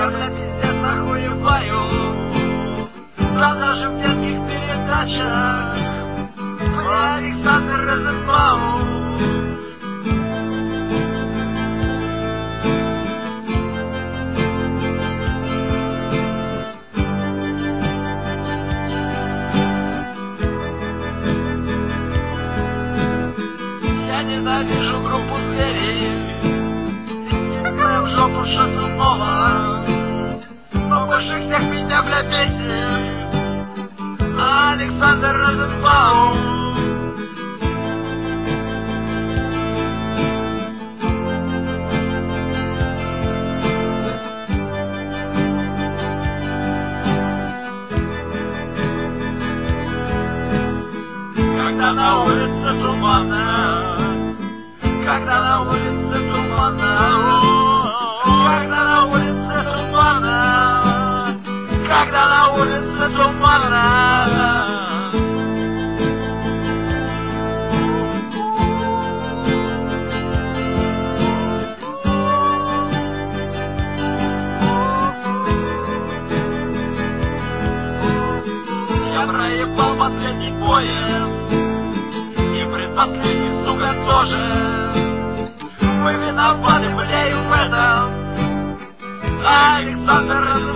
бля, пиздец, охуеваю. Правда же в детских передачах, бля, Александр Розенбаум. Я ненавижу группу зверей, в жопу Шатунова, но больше всех меня, бля, бесит Александр Розенбаум. Когда на улице туманно, когда на улице туманно, когда на улице туманно, когда на улице туманно. Я проебал последний поезд, и предпоследний, сука, тоже. Вы виноваты, бля, и в этом Александр